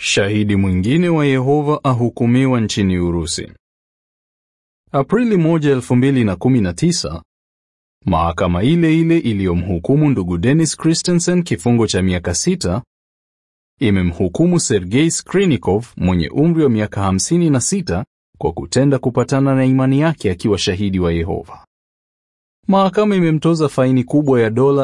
Shahidi mwingine wa Yehova ahukumiwa nchini Urusi. Aprili 1, 2019, mahakama ile ile iliyomhukumu ndugu Dennis Christensen kifungo cha miaka 6 imemhukumu Sergei Skrinikov mwenye umri wa miaka 56 kwa kutenda kupatana na imani yake akiwa shahidi wa Yehova. Mahakama imemtoza faini kubwa ya dola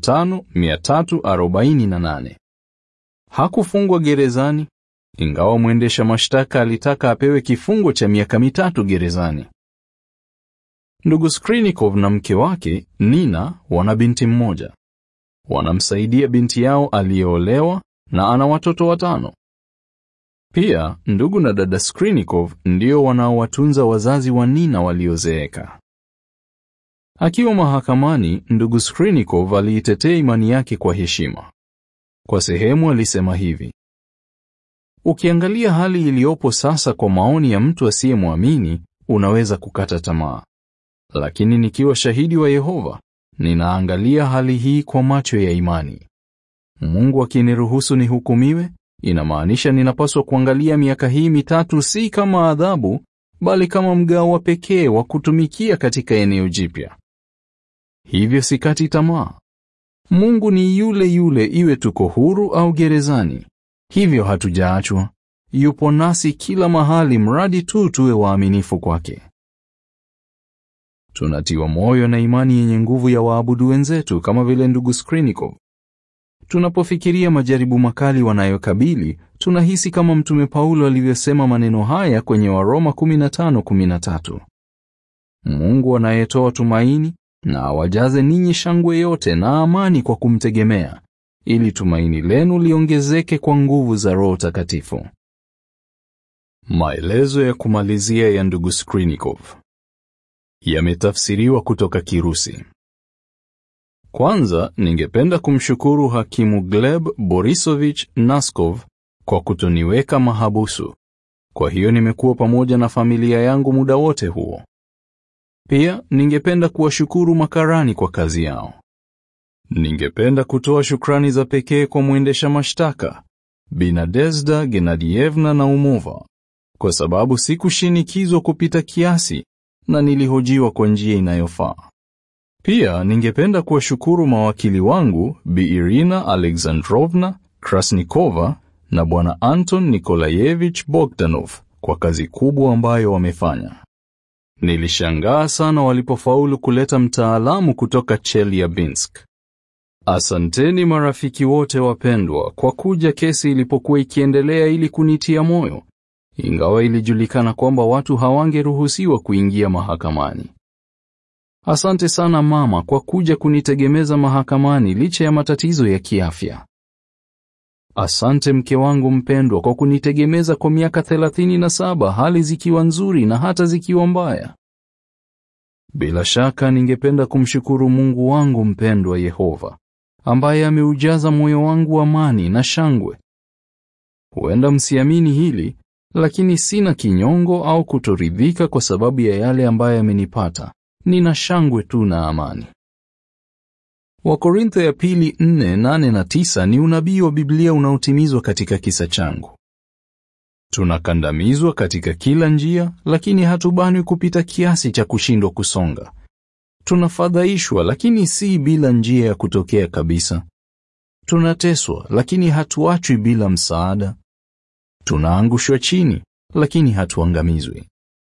5,348. Hakufungwa gerezani, ingawa mwendesha mashtaka alitaka apewe kifungo cha miaka 3 gerezani. Ndugu Skrinikov na mke wake, Nina, wana binti mmoja. Wanamsaidia binti yao aliyeolewa na ana watoto 5. Pia, ndugu na dada Skrinikov ndio wanaowatunza wazazi wa Nina waliozeeka. Akiwa mahakamani, ndugu Skrinikov aliitetea imani yake kwa heshima. Kwa sehemu alisema hivi: ukiangalia hali iliyopo sasa kwa maoni ya mtu asiyemwamini, unaweza kukata tamaa. Lakini nikiwa shahidi wa Yehova, ninaangalia hali hii kwa macho ya imani. Mungu akiniruhusu nihukumiwe, inamaanisha ninapaswa kuangalia miaka hii 3 si kama adhabu, bali kama mgao wa pekee wa kutumikia katika eneo jipya. Hivyo sikati tamaa. Mungu ni yule yule iwe tuko huru au gerezani. Hivyo hatujaachwa. Yupo nasi kila mahali mradi tu tuwe waaminifu kwake. Tunatiwa moyo na imani yenye nguvu ya waabudu wenzetu kama vile ndugu Skrinikov. Tunapofikiria majaribu makali wanayokabili, tunahisi kama Mtume Paulo alivyosema maneno haya kwenye Waroma 15:13. Mungu anayetoa tumaini na awajaze ninyi shangwe yote na amani kwa kumtegemea, ili tumaini lenu liongezeke kwa nguvu za Roho Takatifu. Maelezo ya kumalizia ya ndugu Skrinikov yametafsiriwa kutoka Kirusi. Kwanza, ningependa kumshukuru hakimu Gleb Borisovich Naskov kwa kutoniweka mahabusu. Kwa hiyo nimekuwa pamoja na familia yangu muda wote huo. Pia, ningependa kuwashukuru makarani kwa kazi yao. Ningependa kutoa shukrani za pekee kwa mwendesha mashtaka, Binadezda Genadievna Naumova, kwa sababu sikushinikizwa kupita kiasi na nilihojiwa kwa njia inayofaa. Pia, ningependa kuwashukuru mawakili wangu, Bi Irina Alexandrovna Krasnikova na Bwana Anton Nikolayevich Bogdanov kwa kazi kubwa ambayo wamefanya. Nilishangaa sana walipofaulu kuleta mtaalamu kutoka Chelyabinsk. Asanteni marafiki wote wapendwa kwa kuja kesi ilipokuwa ikiendelea ili kunitia moyo, ingawa ilijulikana kwamba watu hawangeruhusiwa kuingia mahakamani. Asante sana mama kwa kuja kunitegemeza mahakamani licha ya matatizo ya kiafya. Asante mke wangu mpendwa kwa kunitegemeza kwa miaka 37 hali zikiwa nzuri na hata zikiwa mbaya. Bila shaka ningependa kumshukuru Mungu wangu mpendwa Yehova, ambaye ameujaza moyo wangu amani na shangwe. Huenda msiamini hili, lakini sina kinyongo au kutoridhika kwa sababu ya yale ambayo yamenipata. Nina shangwe tu na amani. Wakorintho ya pili 4:8 na 9 ni unabii wa Biblia unaotimizwa katika kisa changu. Tunakandamizwa katika kila njia, lakini hatubanwi kupita kiasi cha kushindwa kusonga. Tunafadhaishwa, lakini si bila njia ya kutokea kabisa. Tunateswa, lakini hatuachwi bila msaada. Tunaangushwa chini, lakini hatuangamizwi.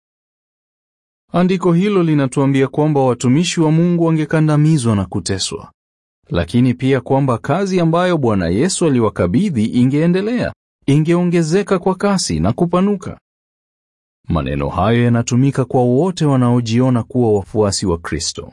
Andiko hilo linatuambia kwamba watumishi wa Mungu wangekandamizwa na kuteswa, lakini pia kwamba kazi ambayo Bwana Yesu aliwakabidhi ingeendelea, ingeongezeka kwa kasi na kupanuka. Maneno hayo yanatumika kwa wote wanaojiona kuwa wafuasi wa Kristo.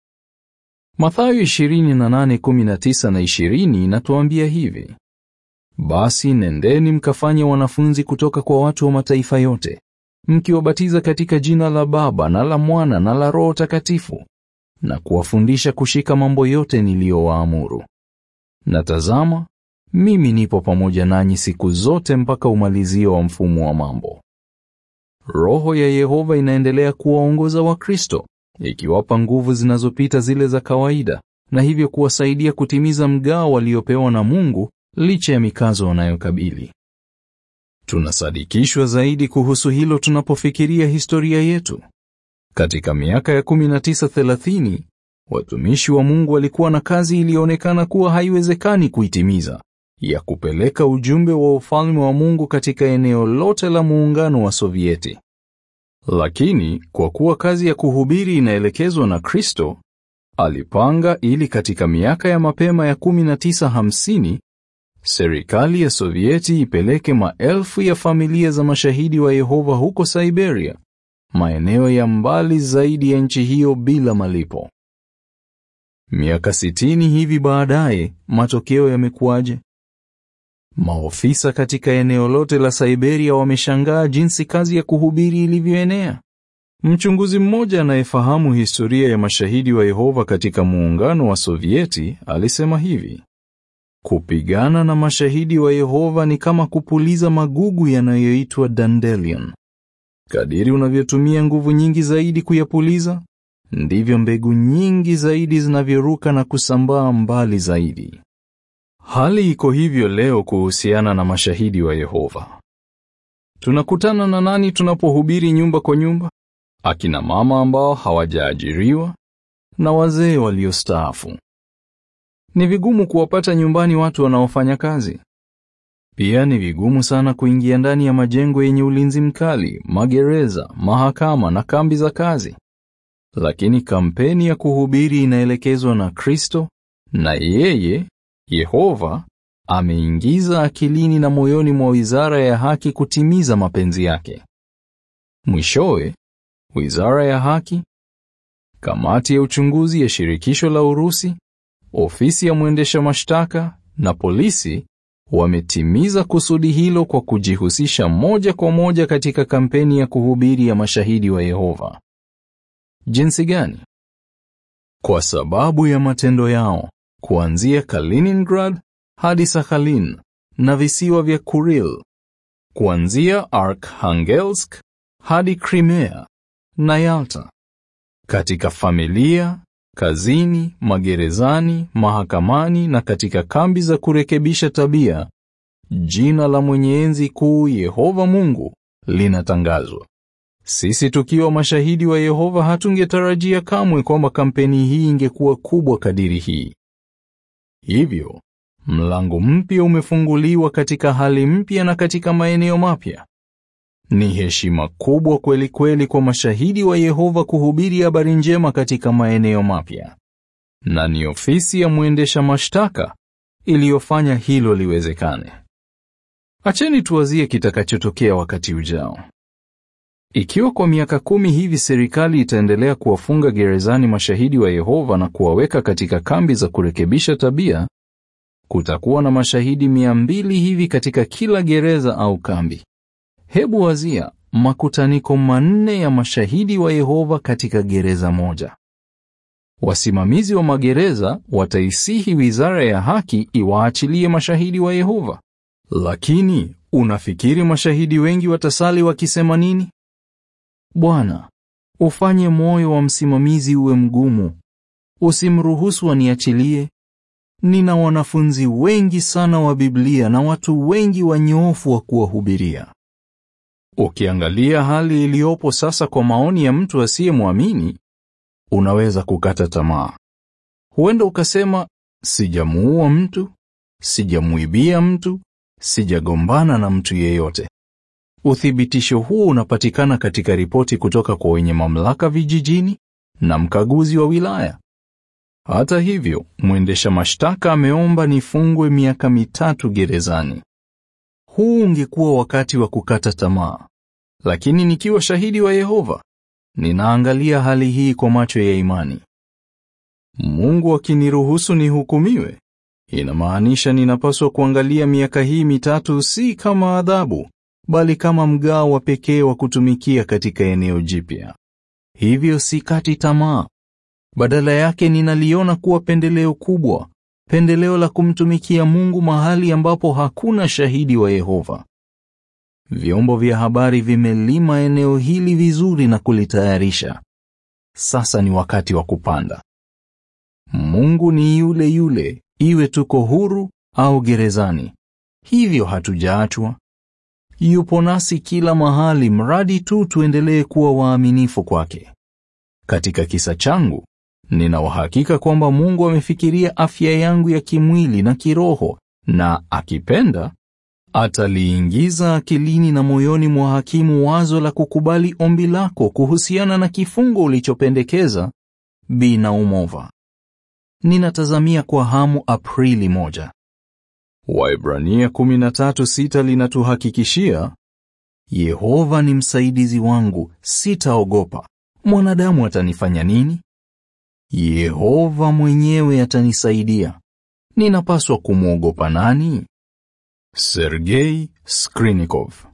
Mathayo 28:19 na 20 inatuambia hivi: basi nendeni mkafanye wanafunzi kutoka kwa watu wa mataifa yote, mkiwabatiza katika jina la Baba na la Mwana na la Roho Takatifu, na kuwafundisha kushika mambo yote niliyowaamuru. Na tazama, mimi nipo pamoja nanyi siku zote mpaka umalizio wa mfumo wa mambo. Roho ya Yehova inaendelea kuwaongoza Wakristo, ikiwapa nguvu zinazopita zile za kawaida, na hivyo kuwasaidia kutimiza mgao waliopewa na Mungu licha ya mikazo wanayokabili. Tunasadikishwa zaidi kuhusu hilo tunapofikiria historia yetu. Katika miaka ya 1930, watumishi wa Mungu walikuwa na kazi iliyoonekana kuwa haiwezekani kuitimiza, ya kupeleka ujumbe wa ufalme wa Mungu katika eneo lote la muungano wa Sovieti. Lakini kwa kuwa kazi ya kuhubiri inaelekezwa na Kristo, alipanga ili katika miaka ya mapema ya 1950 serikali ya Sovieti ipeleke maelfu ya familia za mashahidi wa Yehova huko Siberia, maeneo ya mbali zaidi ya nchi hiyo, bila malipo. Miaka 60 hivi baadaye, matokeo yamekuwaje? Maofisa katika eneo lote la Siberia wameshangaa jinsi kazi ya kuhubiri ilivyoenea. Mchunguzi mmoja anayefahamu historia ya mashahidi wa Yehova katika muungano wa Sovieti alisema hivi: kupigana na mashahidi wa Yehova ni kama kupuliza magugu yanayoitwa dandelion. Kadiri unavyotumia nguvu nyingi zaidi kuyapuliza, ndivyo mbegu nyingi zaidi zinavyoruka na kusambaa mbali zaidi. Hali iko hivyo leo kuhusiana na mashahidi wa Yehova. Tunakutana na nani tunapohubiri nyumba kwa nyumba? Akina mama ambao hawajaajiriwa na wazee waliostaafu. Ni vigumu kuwapata nyumbani watu wanaofanya kazi. Pia ni vigumu sana kuingia ndani ya majengo yenye ulinzi mkali, magereza, mahakama na kambi za kazi. Lakini kampeni ya kuhubiri inaelekezwa na Kristo, na yeye, Yehova, ameingiza akilini na moyoni mwa Wizara ya Haki kutimiza mapenzi yake. Mwishowe, Wizara ya Haki, Kamati ya Uchunguzi ya Shirikisho la Urusi, Ofisi ya Mwendesha Mashtaka na polisi wametimiza kusudi hilo kwa kujihusisha moja kwa moja katika kampeni ya kuhubiri ya mashahidi wa Yehova. Jinsi gani? Kwa sababu ya matendo yao, kuanzia Kaliningrad hadi Sakhalin na visiwa vya Kuril, kuanzia Arkhangelsk hadi Crimea na Yalta, katika familia, kazini, magerezani, mahakamani na katika kambi za kurekebisha tabia, jina la Mwenye Enzi Kuu Yehova Mungu linatangazwa. Sisi tukiwa mashahidi wa Yehova hatungetarajia kamwe kwamba kampeni hii ingekuwa kubwa kadiri hii. Hivyo, mlango mpya umefunguliwa katika hali mpya na katika maeneo mapya. Ni heshima kubwa kweli kweli kwa mashahidi wa Yehova kuhubiri habari njema katika maeneo mapya. Na ni ofisi ya mwendesha mashtaka iliyofanya hilo liwezekane. Acheni tuwazie kitakachotokea wakati ujao. Ikiwa kwa miaka 10 hivi serikali itaendelea kuwafunga gerezani mashahidi wa Yehova na kuwaweka katika kambi za kurekebisha tabia, kutakuwa na mashahidi 200 hivi katika kila gereza au kambi. Hebu wazia makutaniko 4 ya mashahidi wa Yehova katika gereza moja. Wasimamizi wa magereza wataisihi Wizara ya Haki iwaachilie mashahidi wa Yehova. Lakini unafikiri mashahidi wengi watasali wakisema nini? Bwana, ufanye moyo wa msimamizi uwe mgumu. Usimruhusu aniachilie. Nina wanafunzi wengi sana wa Biblia na watu wengi wanyoofu wa kuwahubiria. Ukiangalia hali iliyopo sasa kwa maoni ya mtu asiyemwamini, unaweza kukata tamaa. Huenda ukasema, sijamuua mtu, sijamuibia mtu, sijagombana na mtu yeyote. Uthibitisho huu unapatikana katika ripoti kutoka kwa wenye mamlaka vijijini na mkaguzi wa wilaya. Hata hivyo, mwendesha mashtaka ameomba nifungwe miaka 3 gerezani. Huu ungekuwa wakati wa kukata tamaa. Lakini nikiwa shahidi wa Yehova, ninaangalia hali hii kwa macho ya imani. Mungu akiniruhusu nihukumiwe, inamaanisha ninapaswa kuangalia miaka hii 3 si kama adhabu, bali kama mgao wa pekee wa kutumikia katika eneo jipya. Hivyo sikati tamaa. Badala yake ninaliona kuwa pendeleo kubwa, pendeleo la kumtumikia Mungu mahali ambapo hakuna shahidi wa Yehova. Vyombo vya habari vimelima eneo hili vizuri na kulitayarisha. Sasa ni wakati wa kupanda. Mungu ni yule yule, iwe tuko huru au gerezani. Hivyo hatujaachwa. Yupo nasi kila mahali mradi tu tuendelee kuwa waaminifu kwake. Katika kisa changu, nina uhakika kwamba Mungu amefikiria afya yangu ya kimwili na kiroho, na akipenda ataliingiza akilini na moyoni mwa hakimu wazo la kukubali ombi lako kuhusiana na kifungo ulichopendekeza, Bi Naumova. Ninatazamia kwa hamu Aprili 1. Waebrania 13:6 linatuhakikishia, Yehova ni msaidizi wangu, sitaogopa. Mwanadamu atanifanya nini? Yehova mwenyewe atanisaidia. Ninapaswa kumwogopa nani? Sergei Skrinikov.